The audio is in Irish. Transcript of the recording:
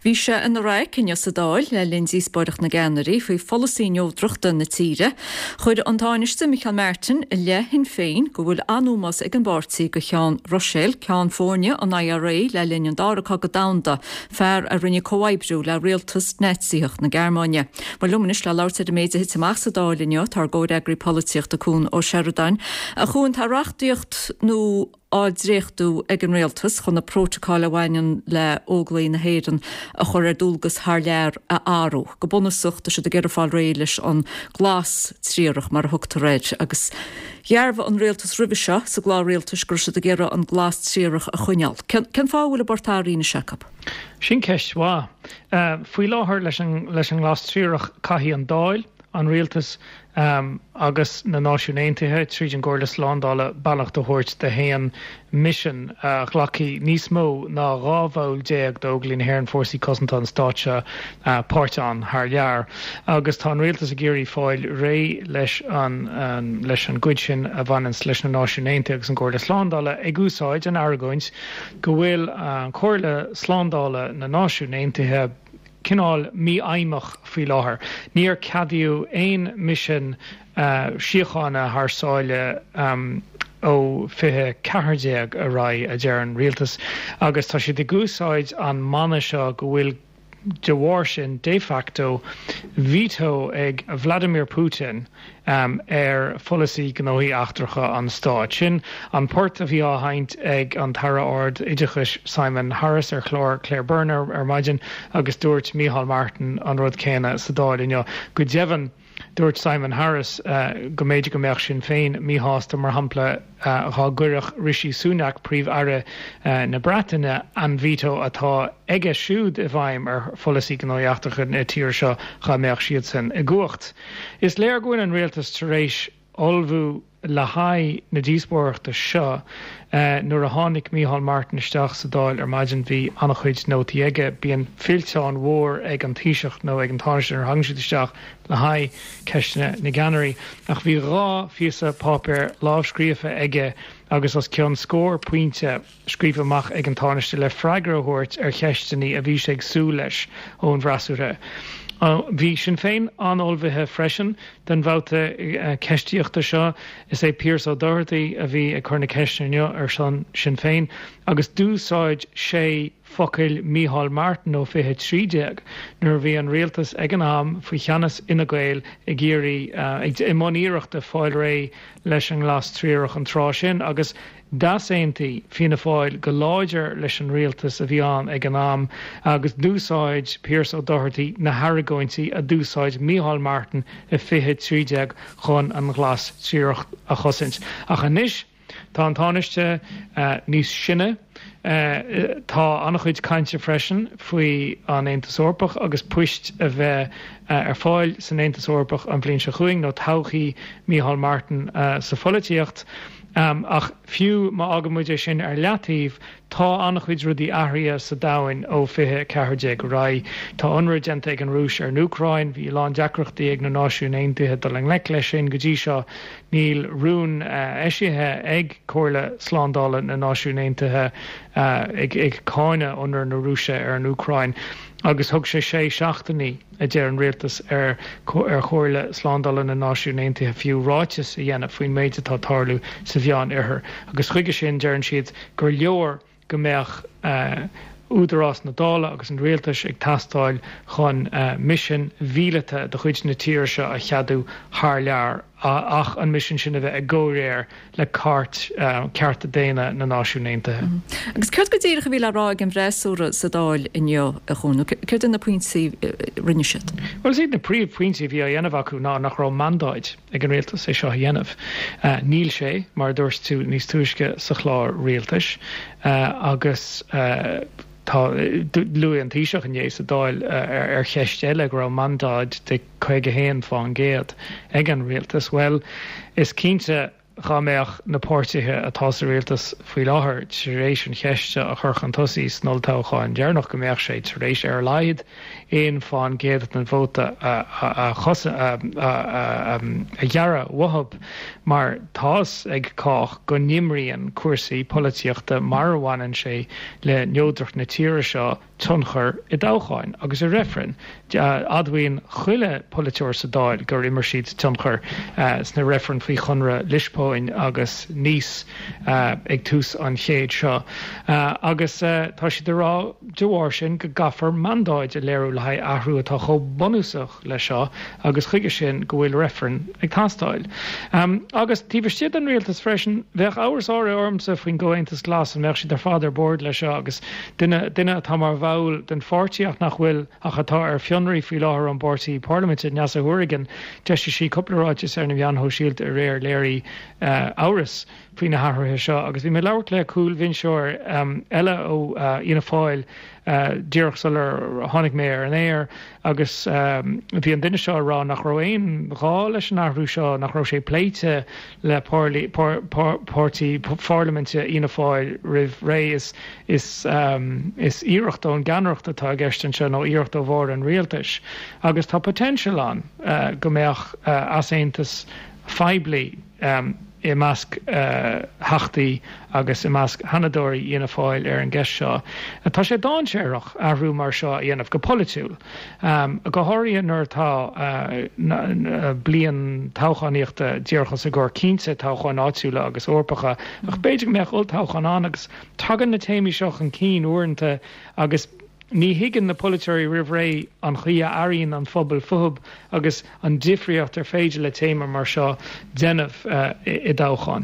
Bhí sé in ra cinne sa dáil le linsí spóireach na Gannarí faoi folasíneódrochta na tíre, chuir antáiniste Michael Martin i le hin féin go bhfuil anúmas ag an bártaí go cheann Rochelle, California an IRA le linn dáracha go damda fear a rinne comhaibbrú le rialtas netsaíocht na Gearmáine. Mar luminis le láirte de méide hit amach sa dálineo tar góid agri políocht a cún ó Sheridan a chuún tá reachtaíocht nó áidréchtú ag an réaltas chun na protocol a bhainean le óglaí na héireann a chur dúlgus thar lear a áú. Go bunasachta si de gur fáil réiles an glas tríoch mar a thugtar réid agus Jearbh an réaltas ribise sa glá réaltas gur si de ggéire an glas tríoch a chuineal. Cen fáhfuil a bortáí na seacap? Sin ceist bhá. Faoi láthair leis an glas tríoch caithí an dáil an réaltas agus na náisiúnaontaithe tríd an Gcomhairle Slándála bailach do thuirt de héan mission ghlacaí níos mó ná rábháil déag dóglaí na hÉireann fórsaí cosanta an stáitse páirteán thar lear. Agus tá an réaltas a géirí fáil ré leis an gcuid sin a bhainans leis na náisiúnaontaithe agus an Gcomhairle Slándála ag úsáid an Aragóint go bhfuil an Gcomhairle Slándála na náisiúnaontaithe cinál mí aimimech faoi láthair. Níor cadiú éon mission síochána thsáile ó fithe cethardéag a ra a dearan rialtas agus tá si de gúsáid an mana seo go bhfuil de bhhair sin de facto veto ag Vladimir Putin folasí gnóí achtracha an stáit. Sin an port a bhí á haint ag an tara ord idirchus Simon Harris Claire Burner maidin agus dúirt Micheál Martin an rud céine sa dáil go devan dúirt Simon Harris go méidir go meach sin féin míháasta mar hampla rá gurach Rishi Sunak príomh ara na Breataine an veto atá ige siúd i bhaim ar folasí gnóí achtracha na tír seo cha meach siad san i gcuacht. Is léir goin an réaltas tar éis olbhú le haid na díospóireachta seo nuair a tháinig Micheál Martin isteach sa dáil ar maidin bhí annach chuid nótaí aige bíonn filteán mhór ag an taoiseach nó ag an táiste ar hangsiad isteach le haid ceistena na Gannarí ach bhí rá fiasa pápéir lábhscríofa aige agus os ceann scór puinte scríomh amach ag an táiste le freigrothirt ar cheistenaí a bhí sé ag sú leis ón bhreasúthe. Bhí sin féin an olbhithe freisin den bhálta ceistíochta seo is é Piers O'Doherty a bhí a chur na ceistena ar sin féin agus dúsáid sé focail Micheál Martin ó fithe trídeag nuair bhí an réaltas ag an am faoi cheannas ina Gael i ggéirí i mmoníireachta fáil ré leis an glas tríoch an trá sin agus das éontaí fina fáil go láidir leis an réaltas a bhí an ag an am agus dúsáid Piers O'Doherty na Haragóintí a dúsáid Micheál Martin i fithe trídeag chun an glas tríoch a chosint. Ach anis tá an táiste níos sinne tá annach chuid cainte freisin faoi an Aontas Eorpach agus puist a bheith ar fáil san Aontas Eorpach an bhliain se chuing nó todhchaí Micheál Martin sa pholaíocht ach fiú má agamuide sin ar leatíh tá annach chuid rudí aithrí sa domhain ó fithe cethardéag ra tá onragenta ag an rúis ar Ucrain bhí lán deacrachtaí ag na náisiúnaontaithe do le lei sin go dtí seo níl rún eisithe ag Comhairle Slándála na náisiúnaontaithe ag cáine onar na rúise ar an Ucrain agus thug sé seachtaí a dear an réaltas ar Comhairle Slándála na náisiúnaontaithe fiú ráitis a dhéanamh faoin méide tá tarlú sa bhean arthar agus chuige sin dearann siad gur leor go mbeadh údarrás na dála agus an réaltas ag tastáil chun mission bhíleata do chuid na tíir seo a cheadú thar lear ach an mission sin a bheith a ggóiréir le ceart a déine na náisiúnaontaithe. Agus chuir go dtíir go bhí le rá an bhreasúra sa dáil inneo a chuún, chuir in na puintí rinne siad? Well siad na príomh puintí bhí a dhéanamh acu ná nach rá mandáid ag an réaltas é seo a dhéanamh. Níl sé mar dúirt tú níos túisce sa chlár réaltas agus tá luí an tíiseach an dhééis a dáil ar cheist eile go raibh mandáid de chuige héan fáin géad ag an réaltas. Well, is cínte chaméach na pórtithe atá sa rialtas faoi láthair rééis an cheiste a churchan tosí snoltáchain dearnach go méach sé rééis ar laid éon fáin géad an bhóta a dhearra wahab mar tás ag cách go nimríon cuasaí polítíochta marhhain sé le neodracht na tíre seo tunchar I dáchain agus a réfran adhaon chuile politeúir sa dáil gur immer siad tunchar sna réfran faoi chunra lispóin agus níos ag tús an chéad seo agus tá si de rá dúhhair sin go gafar mandáid a léirú le haid ahrú atá cho bonúsach le seo agus chuige sin go bhfuil réfran ag tastáil agus tíbhar siad an rialtas freisin bheith áras ára ormsa faoin ggóintas glas an meach si ar fáidir board le seo agus duine tá mar bhil den fortíach nach bhfuil a chatá ar fionraí faoi láthair an bortaí Parliament in Neasa Hourigan deiste sí coplaráitis ar na bheanthó síalt a réir léirí áras faoin na hathairthe seo agus bhí mé labhart le cúil bhín seoir eile ó ina fáil díreach solar tháinig mé ar an éir agus bhí an duine seo rá nach roiin gá leis an athrú seo nach ro sé pléite le pórtaí Parliamente ina fáil rih ré is íireacht ó an ganreacht atá gceistan se nó íireacht ó bhór an rialtais agus tá potential an go méach as aontas feibli I measc hachtaí agus I measc hanadóirí ina fáil ar an gceist seo. Tá sé dáinséireach ahrú mar seo dhéanamh go politiúil. A go háiríonn nuair tá bliain táchaníochta díorchas a gur 15 táchain áitiúla agus orpacha ach beidir meach ul táchan an agus tagan na téimi seach an cín uaireanta agus ní higann na politeúirí rih ré an chia aíonn an phobal fuhab agus an difriocht ar féidir le téimar mar seo déanamh I dáchain.